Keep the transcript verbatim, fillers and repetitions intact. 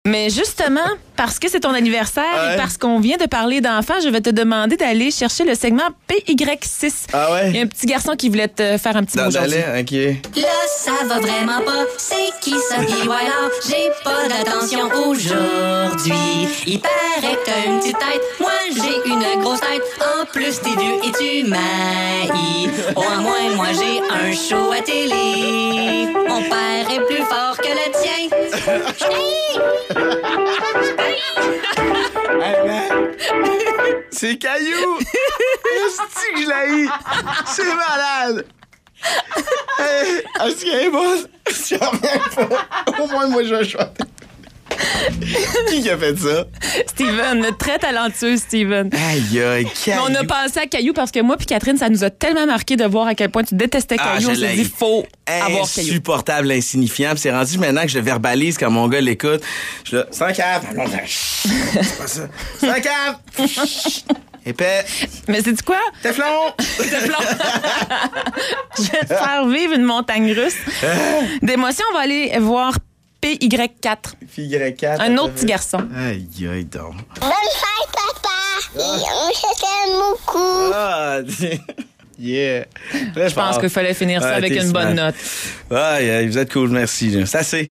Mais justement, parce que c'est ton anniversaire Ouais. et parce qu'on vient de parler d'enfants, je vais te demander d'aller chercher le segment P Y six. Ah ouais? Il y a un petit garçon qui voulait te faire un petit mot Dans aujourd'hui. d'aller, OK. Là, ça va vraiment pas. C'est qui ça? Puis voilà, j'ai pas d'attention aujourd'hui. Il paraît que t'as une petite tête. Moi, j'ai une grosse tête. En plus, t'es vieux et tu m'haïs. Au moins, moi, j'ai un show à télé. Mon père est plus fort que le tien. Hey, man. C'est Caillou! Est-ce que je l'ai eu? C'est malade! Hey, est-ce qu'elle est bonne? Je reviens pas. Au moins, moi, je vais chanter. Qui a fait ça? Steven, très talentueux, Steven. Aïe, aïe, Caillou. On a pensé à Caillou parce que moi puis Catherine, ça nous a tellement marqué de voir à quel point tu détestais Ah, Caillou. je On s'est l'ai. dit, faut avoir Caillou. Insupportable, insignifiant. Puis c'est rendu maintenant que je le verbalise quand mon gars l'écoute. Je suis là, sans cap. C'est pas ça. Sans cap. Épais. Mais c'est quoi? Teflon. Teflon. Je vais te faire vivre une montagne russe d'émotions. On va aller voir P Y quatre. Figure quatre. Un autre petit garçon. Aïe, aïe, donc. Bonne fête, papa! Je t'aime beaucoup! Ah, yeah. Là, Je pense qu'il fallait finir ça Ouais, avec t'es une bonne smart. note. Aïe, aïe, vous êtes cool, merci. là. C'est assez.